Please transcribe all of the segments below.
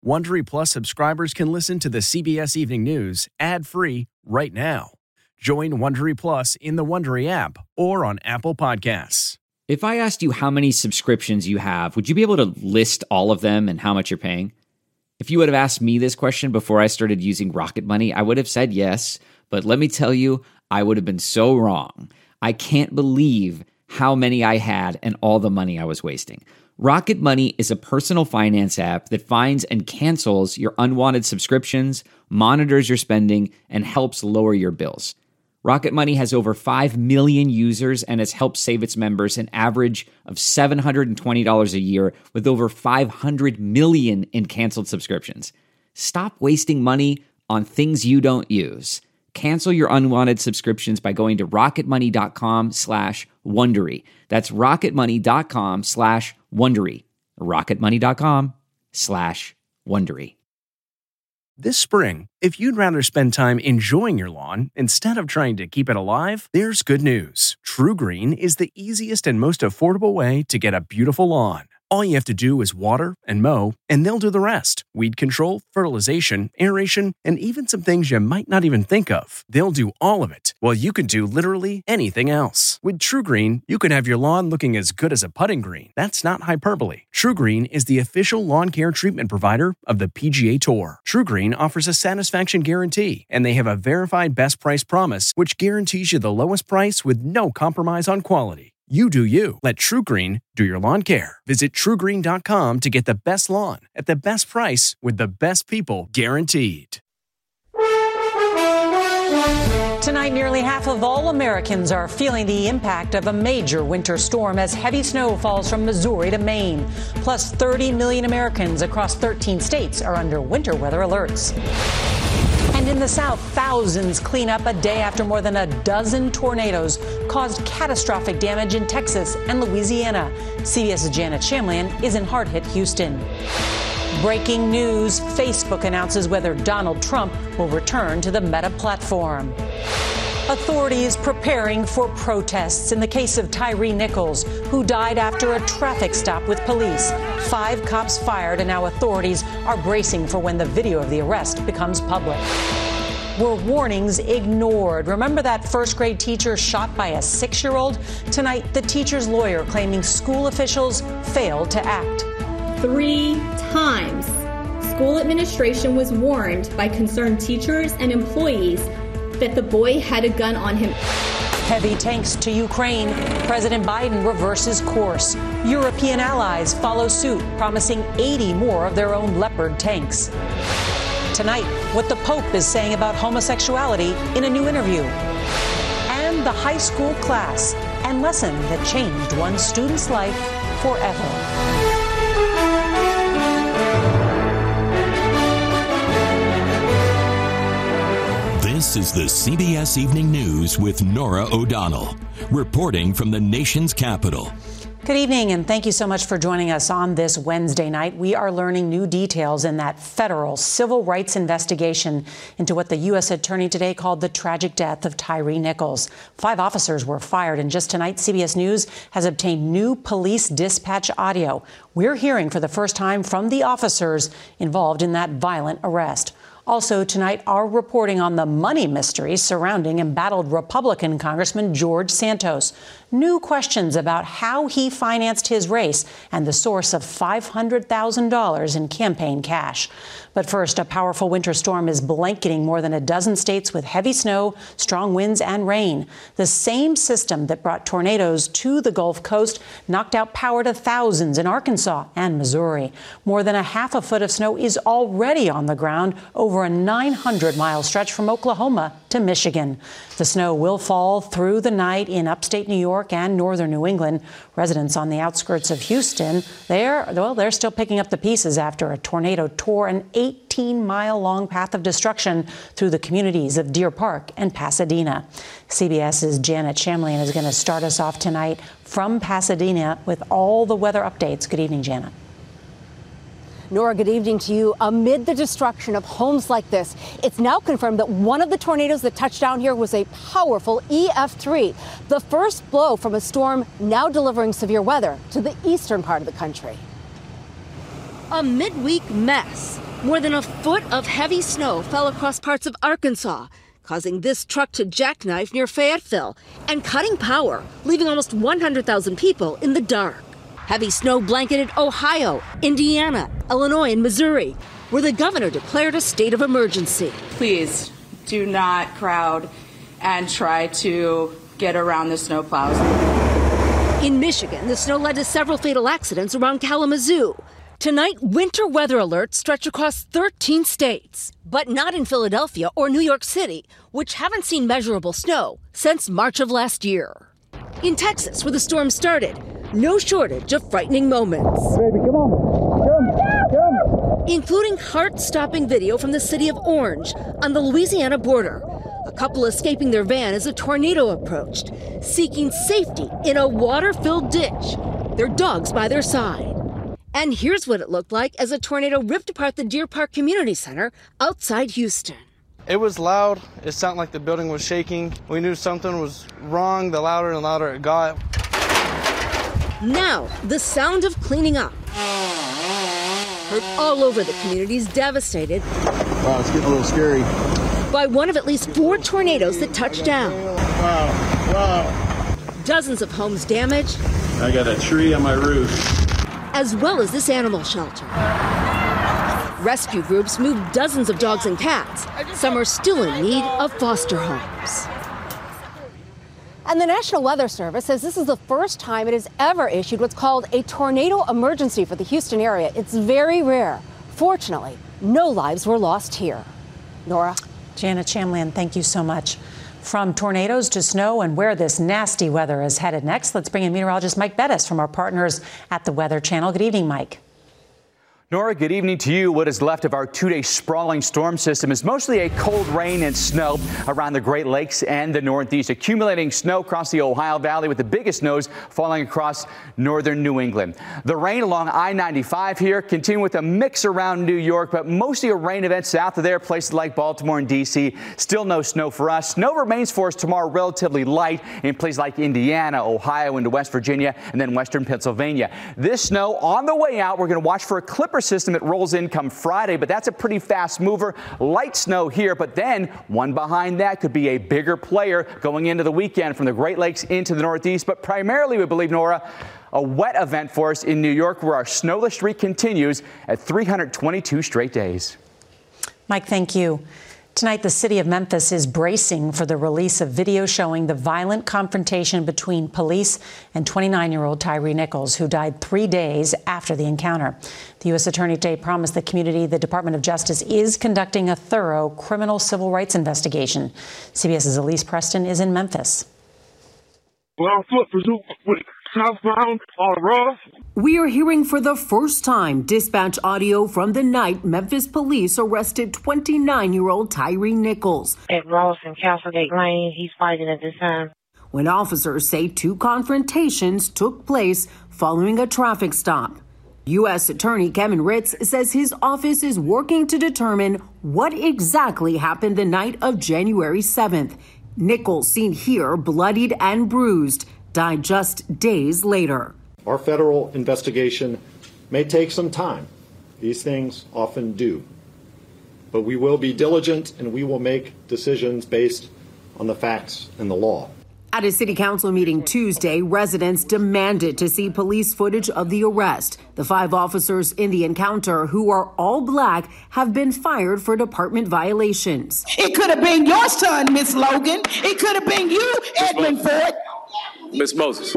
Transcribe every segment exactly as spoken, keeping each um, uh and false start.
Wondery Plus subscribers can listen to the C B S Evening News ad-free right now. Join Wondery Plus in the Wondery app or on Apple Podcasts. If I asked you how many subscriptions you have, would you be able to list all of them and how much you're paying? If you would have asked me this question before I started using Rocket Money, I would have said yes, but let me tell you, I would have been so wrong. I can't believe how many I had and all the money I was wasting. Rocket Money is a personal finance app that finds and cancels your unwanted subscriptions, monitors your spending, and helps lower your bills. Rocket Money has over five million users and has helped save its members an average of seven hundred twenty dollars a year with over five hundred million in canceled subscriptions. Stop wasting money on things you don't use. Cancel your unwanted subscriptions by going to rocketmoney.com slash Wondery. That's rocketmoney.com slash Wondery. rocketmoney.com slash Wondery. This spring, if you'd rather spend time enjoying your lawn instead of trying to keep it alive, there's good news. True Green is the easiest and most affordable way to get a beautiful lawn. All you have to do is water and mow, and they'll do the rest. Weed control, fertilization, aeration, and even some things you might not even think of. They'll do all of it, while you can do literally anything else. With True Green, you can have your lawn looking as good as a putting green. That's not hyperbole. True Green is the official lawn care treatment provider of the P G A Tour. True Green offers a satisfaction guarantee, and they have a verified best price promise, which guarantees you the lowest price with no compromise on quality. You do you. Let True Green do your lawn care. Visit true green dot com to get the best lawn at the best price with the best people guaranteed. Tonight, nearly half of all Americans are feeling the impact of a major winter storm as heavy snow falls from Missouri to Maine. Plus, thirty million Americans across thirteen states are under winter weather alerts. And in the South, thousands clean up a day after more than a dozen tornadoes caused catastrophic damage in Texas and Louisiana. CBS's Janet Shamlian is in hard-hit Houston. Breaking news, Facebook announces whether Donald Trump will return to the Meta platform. Authorities preparing for protests in the case of Tyre Nichols, who died after a traffic stop with police. Five cops fired, and now authorities are bracing for when the video of the arrest becomes public. Were warnings ignored? Remember that first grade teacher shot by a six-year-old? Tonight, the teacher's lawyer claiming school officials failed to act. Three times, school administration was warned by concerned teachers and employees that the boy had a gun on him. Heavy tanks to Ukraine. President Biden reverses course. European allies follow suit, promising eighty more of their own Leopard tanks. Tonight, what the Pope is saying about homosexuality in a new interview. And the high school class and lesson that changed one student's life forever. This is the C B S Evening News with Norah O'Donnell, reporting from the nation's capital. Good evening, and thank you so much for joining us on this Wednesday night. We are learning new details in that federal civil rights investigation into what the U S attorney today called the tragic death of Tyre Nichols. Five officers were fired, and just tonight, C B S News has obtained new police dispatch audio. We're hearing for the first time from the officers involved in that violent arrest. Also tonight, our reporting on the money mystery surrounding embattled Republican Congressman George Santos. New questions about how he financed his race and the source of five hundred thousand dollars in campaign cash. But first, a powerful winter storm is blanketing more than a dozen states with heavy snow, strong winds, and rain. The same system that brought tornadoes to the Gulf Coast knocked out power to thousands in Arkansas and Missouri. More than a half a foot of snow is already on the ground over a nine hundred mile stretch from Oklahoma to Michigan. The snow will fall through the night in upstate New York and northern New England. Residents on the outskirts of Houston, they're, well, they're still picking up the pieces after a tornado tore an eighteen mile long path of destruction through the communities of Deer Park and Pasadena. CBS's Janet Shamlian is going to start us off tonight from Pasadena with all the weather updates. Good evening, Janet. Norah, good evening to you. Amid the destruction of homes like this, it's now confirmed that one of the tornadoes that touched down here was a powerful E F three, the first blow from a storm now delivering severe weather to the eastern part of the country. A midweek mess. More than a foot of heavy snow fell across parts of Arkansas, causing this truck to jackknife near Fayetteville and cutting power, leaving almost one hundred thousand people in the dark. Heavy snow blanketed Ohio, Indiana, Illinois, and Missouri, where the governor declared a state of emergency. Please do not crowd and try to get around the snowplows. In Michigan, the snow led to several fatal accidents around Kalamazoo. Tonight, winter weather alerts stretch across thirteen states, but not in Philadelphia or New York City, which haven't seen measurable snow since March of last year. In Texas, where the storm started, no shortage of frightening moments. Baby, come on. Come, come. Including heart-stopping video from the city of Orange on the Louisiana border. A couple escaping their van as a tornado approached, seeking safety in a water-filled ditch, their dogs by their side. And here's what it looked like as a tornado ripped apart the Deer Park Community Center outside Houston. It was loud. It sounded like the building was shaking. We knew something was wrong. The louder and louder it got. Now, the sound of cleaning up. Heard all over the communities devastated. Wow, it's getting a little scary. By one of at least four tornadoes that touched down. Wow, wow. Dozens of homes damaged. I got a tree on my roof. As well as this animal shelter. Rescue groups moved dozens of dogs and cats. Some are still in need of foster homes. And the National Weather Service says this is the first time it has ever issued what's called a tornado emergency for the Houston area. It's very rare. Fortunately, no lives were lost here. Nora? Janet Shamlian, thank you so much. From tornadoes to snow and where this nasty weather is headed next, let's bring in meteorologist Mike Bettis from our partners at the Weather Channel. Good evening, Mike. Nora, good evening to you. What is left of our two-day sprawling storm system is mostly a cold rain and snow around the Great Lakes and the Northeast, accumulating snow across the Ohio Valley, with the biggest snows falling across northern New England. The rain along I ninety-five here, continuing with a mix around New York, but mostly a rain event south of there, places like Baltimore and D C. Still no snow for us. Snow remains for us tomorrow relatively light in places like Indiana, Ohio, into West Virginia, and then western Pennsylvania. This snow on the way out, we're going to watch for a clipper system that rolls in come Friday, but that's a pretty fast mover. Light snow here, but then one behind that could be a bigger player going into the weekend from the Great Lakes into the Northeast. But primarily, we believe, Nora, a wet event for us in New York, where our snowless streak continues at three hundred twenty-two straight days. Mike, thank you. Tonight, the city of Memphis is bracing for the release of video showing the violent confrontation between police and twenty-nine-year-old Tyre Nichols, who died three days after the encounter. The U S Attorney today promised the community the Department of Justice is conducting a thorough criminal civil rights investigation. CBS's Elise Preston is in Memphis. Well, southbound, all rough. We are hearing for the first time dispatch audio from the night Memphis police arrested twenty-nine-year-old Tyre Nichols. At Ross and Castlegate Lane, he's fighting at this time. When officers say two confrontations took place following a traffic stop. U S Attorney Kevin Ritz says his office is working to determine what exactly happened the night of January seventh. Nichols, seen here bloodied and bruised, died just days later. Our federal investigation may take some time. These things often do. But we will be diligent and we will make decisions based on the facts and the law. At a city council meeting Tuesday, residents demanded to see police footage of the arrest. The five officers in the encounter, who are all black, have been fired for department violations. It could have been your son, Miss Logan. It could have been you, Edmund Ford. Miss Moses.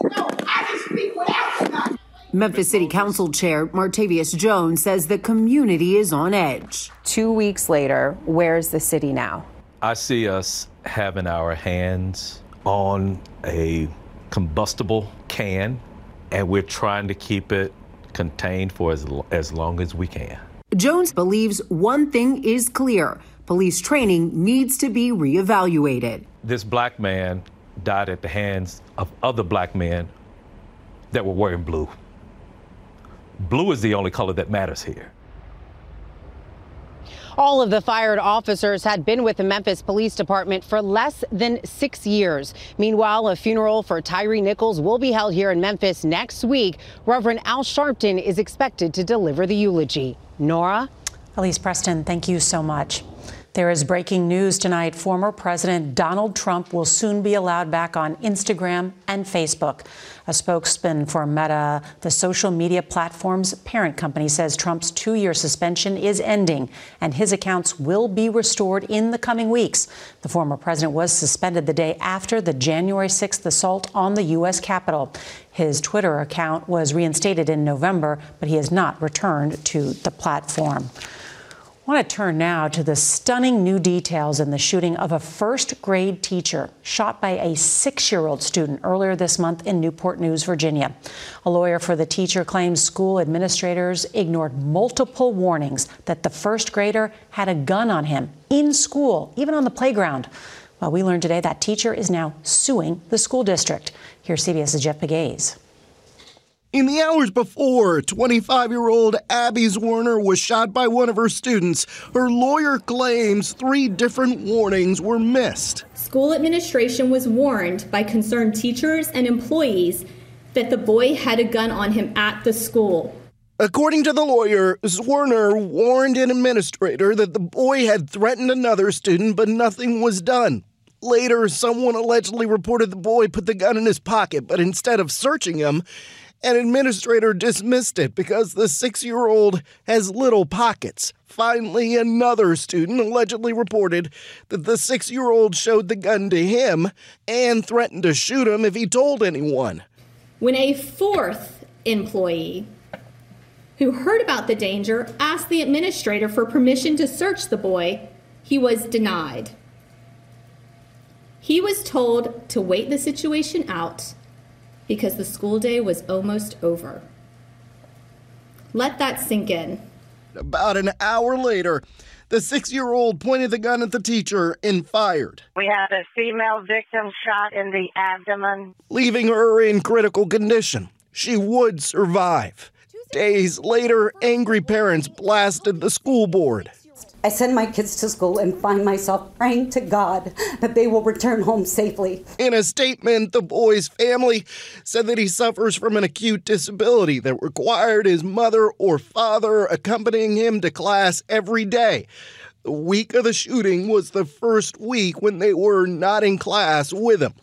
Memphis City Council Chair Martavius Jones says the community is on edge. Two weeks later, where's the city now? I see us having our hands on a combustible can, and we're trying to keep it contained for as, as long as we can. Jones believes one thing is clear. Police training needs to be reevaluated. This black man died at the hands of other black men that were wearing blue. Blue is the only color that matters here. All of the fired officers had been with the Memphis Police Department for less than six years. Meanwhile, a funeral for Tyre Nichols will be held here in Memphis next week. Reverend Al Sharpton is expected to deliver the eulogy. Nora? Elise Preston, thank you so much. There is breaking news tonight. Former President Donald Trump will soon be allowed back on Instagram and Facebook. A spokesman for Meta, the social media platform's parent company, says Trump's two-year suspension is ending and his accounts will be restored in the coming weeks. The former president was suspended the day after the January sixth assault on the U S Capitol. His Twitter account was reinstated in November, but he has not returned to the platform. I want to turn now to the stunning new details in the shooting of a first-grade teacher shot by a six-year-old student earlier this month in Newport News, Virginia. A lawyer for the teacher claims school administrators ignored multiple warnings that the first grader had a gun on him in school, even on the playground. Well, we learned today that teacher is now suing the school district. Here's CBS's Jeff Pegues. In the hours before twenty-five-year-old Abby Zwerner was shot by one of her students, her lawyer claims three different warnings were missed. School administration was warned by concerned teachers and employees that the boy had a gun on him at the school. According to the lawyer, Zwerner warned an administrator that the boy had threatened another student, but nothing was done. Later, someone allegedly reported the boy put the gun in his pocket, but instead of searching him, an administrator dismissed it because the six-year-old has little pockets. Finally, another student allegedly reported that the six-year-old showed the gun to him and threatened to shoot him if he told anyone. When a fourth employee who heard about the danger asked the administrator for permission to search the boy, he was denied. He was told to wait the situation out because the school day was almost over. Let that sink in. About an hour later, the six-year-old pointed the gun at the teacher and fired. We had a female victim shot in the abdomen, leaving her in critical condition. She would survive. Days later, angry parents blasted the school board. I send my kids to school and find myself praying to God that they will return home safely. In a statement, the boy's family said that he suffers from an acute disability that required his mother or father accompanying him to class every day. The week of the shooting was the first week when they were not in class with him.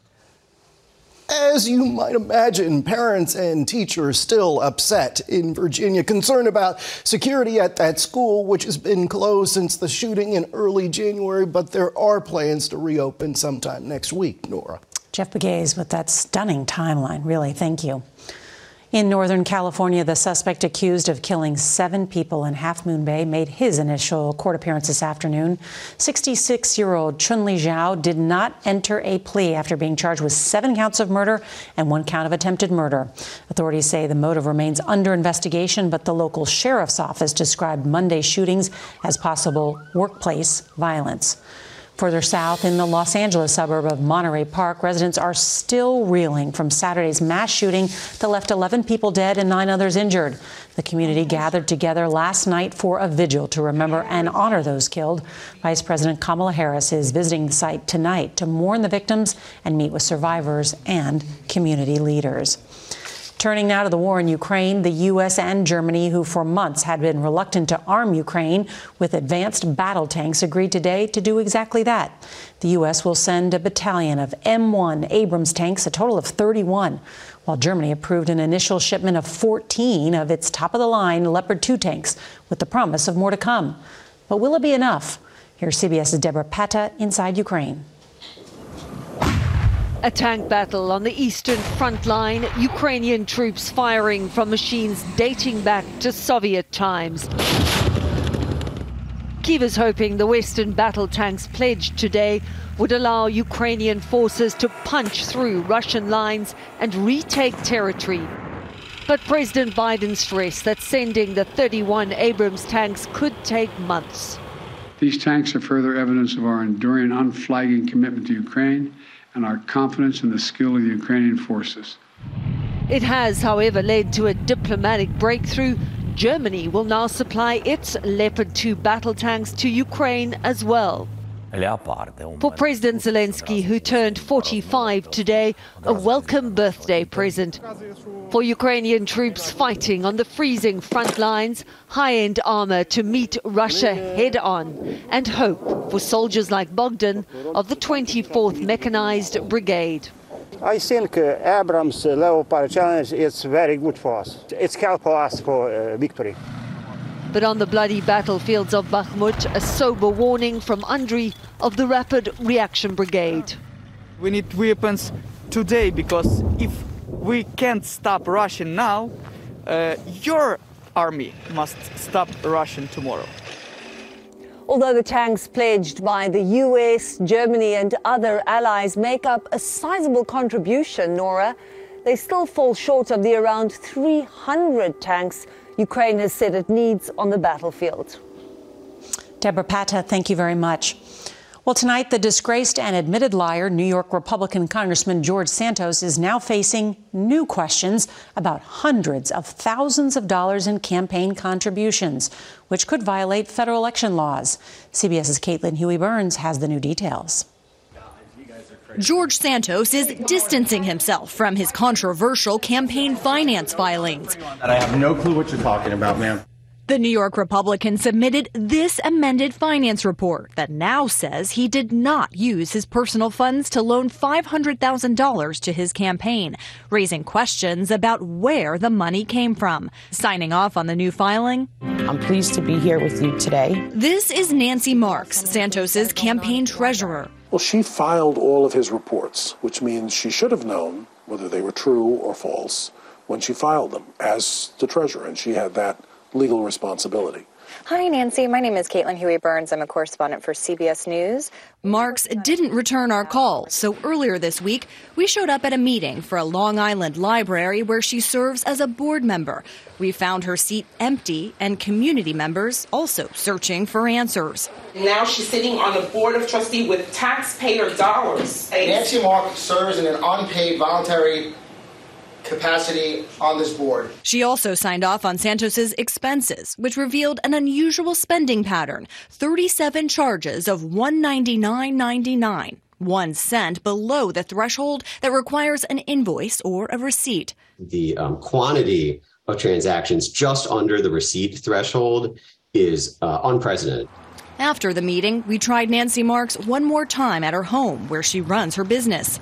As you might imagine, parents and teachers still upset in Virginia, concerned about security at that school, which has been closed since the shooting in early January, but there are plans to reopen sometime next week, Nora. Jeff Pegues with that stunning timeline. Really, thank you. In Northern California, the suspect accused of killing seven people in Half Moon Bay made his initial court appearance this afternoon. sixty-six-year-old Chun-Li Zhao did not enter a plea after being charged with seven counts of murder and one count of attempted murder. Authorities say the motive remains under investigation, but the local sheriff's office described Monday's shootings as possible workplace violence. Further south in the Los Angeles suburb of Monterey Park, residents are still reeling from Saturday's mass shooting that left eleven people dead and nine others injured. The community gathered together last night for a vigil to remember and honor those killed. Vice President Kamala Harris is visiting the site tonight to mourn the victims and meet with survivors and community leaders. Turning now to the war in Ukraine, the U S and Germany, who for months had been reluctant to arm Ukraine with advanced battle tanks, agreed today to do exactly that. The U S will send a battalion of M one Abrams tanks, a total of thirty-one, while Germany approved an initial shipment of fourteen of its top-of-the-line Leopard two tanks, with the promise of more to come. But will it be enough? Here's CBS's Deborah Pata inside Ukraine. A tank battle on the eastern front line, Ukrainian troops firing from machines dating back to Soviet times. Kyiv is hoping the Western battle tanks pledged today would allow Ukrainian forces to punch through Russian lines and retake territory. But President Biden stressed that sending the thirty-one Abrams tanks could take months. These tanks are further evidence of our enduring, unflagging commitment to Ukraine and our confidence in the skill of the Ukrainian forces. It has, however, led to a diplomatic breakthrough. Germany will now supply its Leopard two battle tanks to Ukraine as well. For President Zelensky, who turned forty-five today, a welcome birthday present. For Ukrainian troops fighting on the freezing front lines, high-end armor to meet Russia head-on, and hope for soldiers like Bogdan of the twenty-fourth Mechanized Brigade. I think uh, Abrams uh, Leopard challenge is very good for us. It's help us for uh, victory. But on the bloody battlefields of Bakhmut, a sober warning from Andriy of the Rapid Reaction Brigade. We need weapons today, because if we can't stop Russia now, uh, your army must stop Russia tomorrow. Although the tanks pledged by the U S, Germany and other allies make up a sizable contribution, Nora, they still fall short of the around three hundred tanks Ukraine has said it needs on the battlefield. Deborah Patta, thank you very much. Well, tonight, the disgraced and admitted liar, New York Republican Congressman George Santos, is now facing new questions about hundreds of thousands of dollars in campaign contributions, which could violate federal election laws. CBS's Caitlin Huey-Burns has the new details. George Santos is distancing himself from his controversial campaign finance filings. I have no clue what you're talking about, ma'am. The New York Republican submitted this amended finance report that now says he did not use his personal funds to loan five hundred thousand dollars to his campaign, raising questions about where the money came from. Signing off on the new filing, I'm pleased to be here with you today. This is Nancy Marks, Santos's campaign treasurer. Well, she filed all of his reports, which means she should have known whether they were true or false when she filed them as the treasurer, and she had that legal responsibility. Hi, Nancy. My name is Caitlin Huey-Burns. I'm a correspondent for C B S News. Marks didn't return our call, so earlier this week, we showed up at a meeting for a Long Island library where she serves as a board member. We found her seat empty and community members also searching for answers. Now she's sitting on the board of trustees with taxpayer dollars. Nancy Marks serves in an unpaid voluntary capacity on this board. She also signed off on Santos's expenses, which revealed an unusual spending pattern, thirty-seven charges of one hundred ninety-nine dollars and ninety-nine cents, one cent below the threshold that requires an invoice or a receipt. The um, quantity of transactions just under the receipt threshold is uh, unprecedented. After the meeting, we tried Nancy Marks one more time at her home where she runs her business.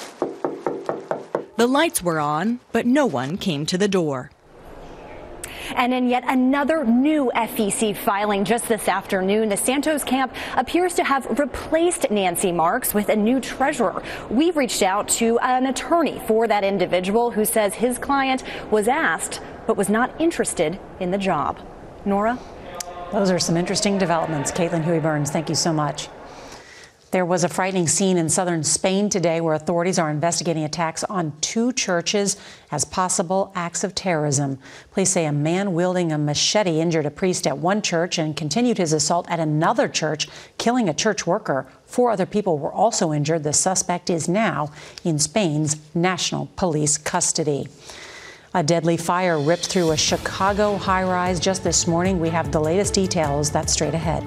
The lights were on, but no one came to the door. And in yet another new F E C filing just this afternoon, the Santos camp appears to have replaced Nancy Marks with a new treasurer. We've reached out to an attorney for that individual who says his client was asked but was not interested in the job. Nora? Those are some interesting developments. Caitlin Huey-Burns, thank you so much. There was a frightening scene in southern Spain today where authorities are investigating attacks on two churches as possible acts of terrorism. Police say a man wielding a machete injured a priest at one church and continued his assault at another church, killing a church worker. Four other people were also injured. The suspect is now in Spain's National Police custody. A deadly fire ripped through a Chicago high-rise just this morning. We have the latest details. That's straight ahead.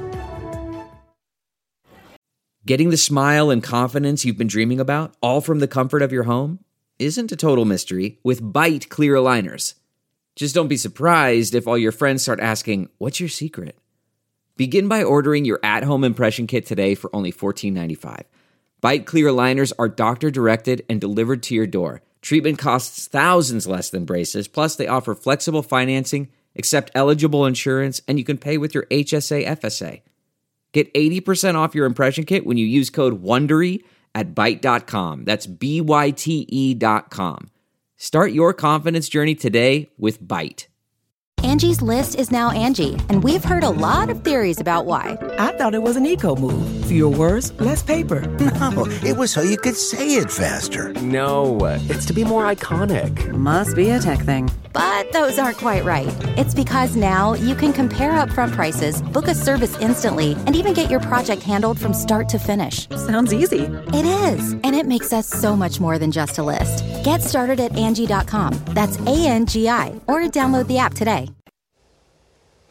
Getting the smile and confidence you've been dreaming about, all from the comfort of your home, isn't a total mystery with Byte clear aligners. Just don't be surprised if all your friends start asking, what's your secret? Begin by ordering your at-home impression kit today for only fourteen ninety-five. Byte clear aligners are doctor-directed and delivered to your door. Treatment costs thousands less than braces, plus they offer flexible financing, accept eligible insurance, and you can pay with your H S A F S A. Get eighty percent off your impression kit when you use code WONDERY at byte dot com. That's B Y T E dot com. Start your confidence journey today with Byte. Angie's List is now Angie, and we've heard a lot of theories about why. I thought it was an eco move. Fewer words, less paper. No, it was so you could say it faster. No, it's to be more iconic. Must be a tech thing. But those aren't quite right. It's because now you can compare upfront prices, book a service instantly, and even get your project handled from start to finish. Sounds easy. It is, and it makes us so much more than just a list. Get started at Angie dot com. That's A N G I, or download the app today.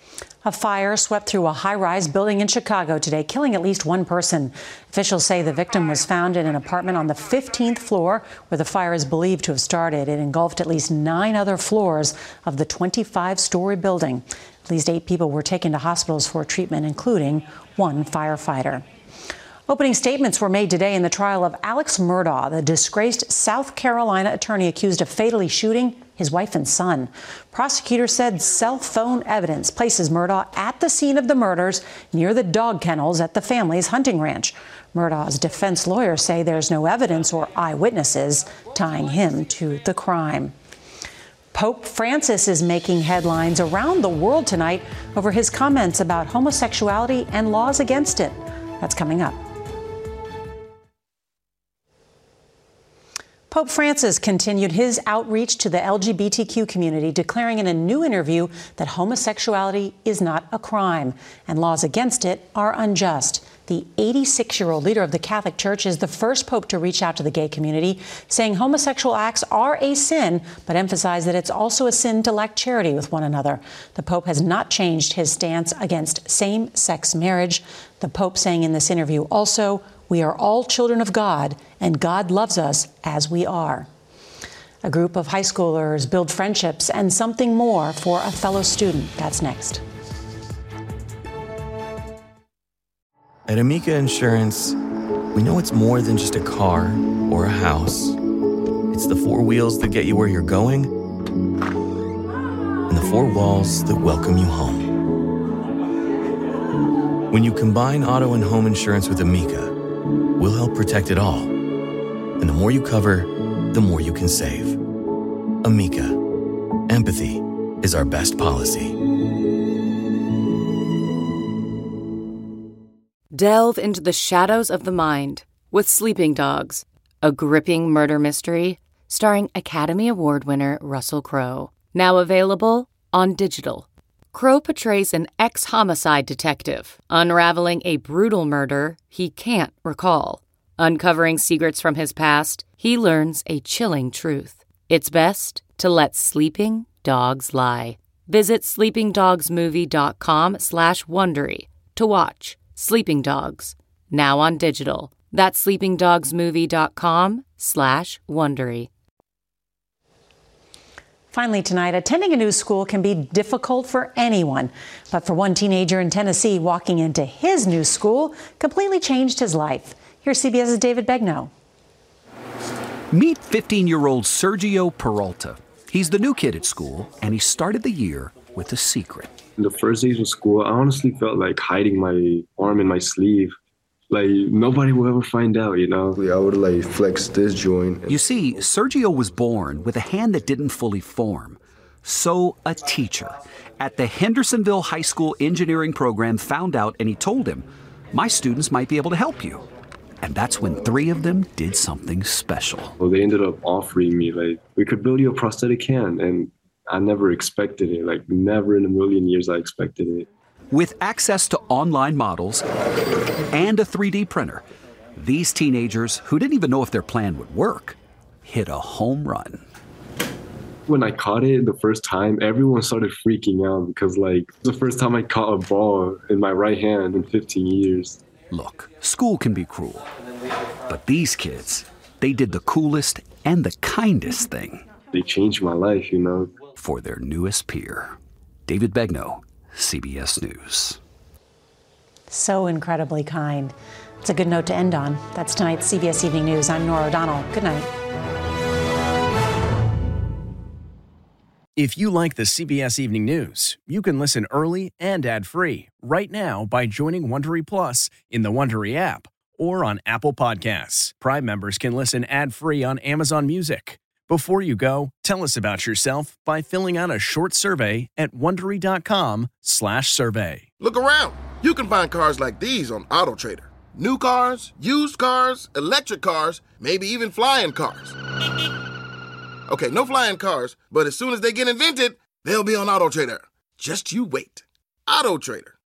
A fire swept through a high-rise building in Chicago today, killing at least one person. Officials say the victim was found in an apartment on the fifteenth floor, where the fire is believed to have started. It engulfed at least nine other floors of the twenty-five-story building. At least eight people were taken to hospitals for treatment, including one firefighter. Opening statements were made today in the trial of Alex Murdaugh, the disgraced South Carolina attorney accused of fatally shooting his wife and son. Prosecutors said cell phone evidence places Murdaugh at the scene of the murders near the dog kennels at the family's hunting ranch. Murdaugh's defense lawyers say there's no evidence or eyewitnesses tying him to the crime. Pope Francis is making headlines around the world tonight over his comments about homosexuality and laws against it. That's coming up. Pope Francis continued his outreach to the L G B T Q community, declaring in a new interview that homosexuality is not a crime and laws against it are unjust. The eighty-six-year-old leader of the Catholic Church is the first pope to reach out to the gay community, saying homosexual acts are a sin, but emphasized that it's also a sin to lack charity with one another. The pope has not changed his stance against same-sex marriage. The pope saying in this interview also, "We are all children of God, and God loves us as we are." A group of high schoolers build friendships and something more for a fellow student. That's next. At Amica Insurance, we know it's more than just a car or a house. It's the four wheels that get you where you're going and the four walls that welcome you home. When you combine auto and home insurance with Amica, we'll help protect it all. And the more you cover, the more you can save. Amica. Empathy is our best policy. Delve into the shadows of the mind with Sleeping Dogs, a gripping murder mystery starring Academy Award winner Russell Crowe. Now available on digital. Crowe portrays an ex-homicide detective unraveling a brutal murder he can't recall. Uncovering secrets from his past, he learns a chilling truth. It's best to let sleeping dogs lie. Visit sleepingdogsmovie.com slash Wondery to watch Sleeping Dogs, now on digital. That's sleepingdogsmovie.com slash Wondery. Finally tonight, attending a new school can be difficult for anyone. But for one teenager in Tennessee, walking into his new school completely changed his life. Here's CBS's David Begnaud. Meet fifteen-year-old Sergio Peralta. He's the new kid at school, and he started the year with a secret. In the first days of school, I honestly felt like hiding my arm in my sleeve. Like, nobody will ever find out, you know? I would, like, flex this joint. You see, Sergio was born with a hand that didn't fully form. So a teacher at the Hendersonville High School engineering program found out, and he told him, "My students might be able to help you." And that's when three of them did something special. Well, they ended up offering me, like, "We could build you a prosthetic hand." And I never expected it. Like, never in a million years I expected it. With access to online models and a three D printer, these teenagers, who didn't even know if their plan would work, hit a home run. When I caught it the first time, everyone started freaking out because, like, the first time I caught a ball in my right hand in fifteen years. Look, school can be cruel, but these kids, they did the coolest and the kindest thing. They changed my life, you know. For their newest peer. David Begnaud, C B S News. So incredibly kind. It's a good note to end on. That's tonight's C B S Evening News. I'm Norah O'Donnell. Good night. If you like the C B S Evening News, you can listen early and ad-free right now by joining Wondery Plus in the Wondery app or on Apple Podcasts. Prime members can listen ad-free on Amazon Music. Before you go, tell us about yourself by filling out a short survey at Wondery.com slash survey. Look around. You can find cars like these on AutoTrader. New cars, used cars, electric cars, maybe even flying cars. Okay, no flying cars, but as soon as they get invented, they'll be on AutoTrader. Just you wait. AutoTrader.